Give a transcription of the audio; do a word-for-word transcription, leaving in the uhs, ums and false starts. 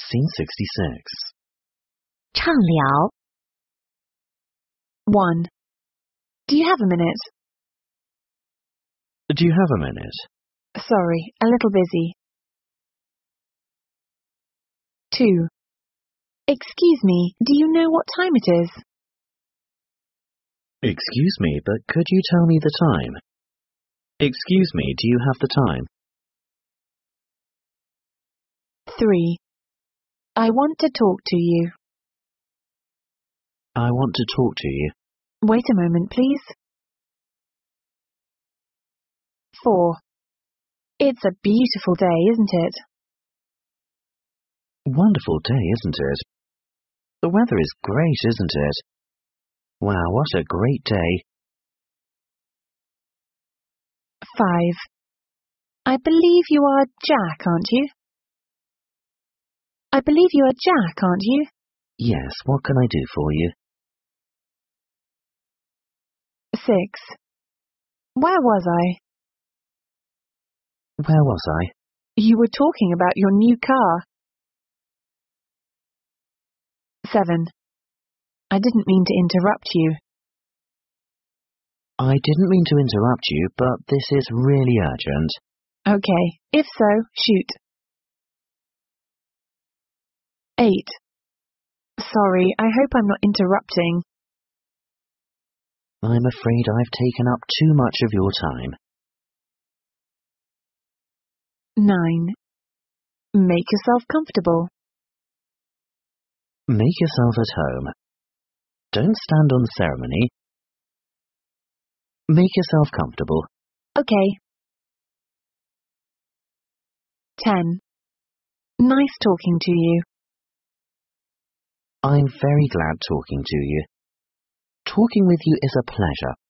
Scene sixty-six. 畅聊 one. Do you have a minute? Do you have a minute? Sorry, a little busy. two. Excuse me, do you know what time it is? Excuse me, but could you tell me the time? Excuse me, do you have the time? three. I want to talk to you. I want to talk to you. Wait a moment, please. four. It's a beautiful day, isn't it? Wonderful day, isn't it? The weather is great, isn't it? Wow, what a great day. five. I believe you are Jack, aren't you? I believe you are Jack, aren't you? Yes, what can I do for you? six. Where was I? Where was I? You were talking about your new car. seven. I didn't mean to interrupt you. I didn't mean to interrupt you, but this is really urgent. Okay, if so, shoot. eight. Sorry, I hope I'm not interrupting. I'm afraid I've taken up too much of your time. nine. Make yourself comfortable. Make yourself at home. Don't stand on ceremony. Make yourself comfortable. Okay. ten. Nice talking to you. I'm very glad talking to you. Talking with you is a pleasure.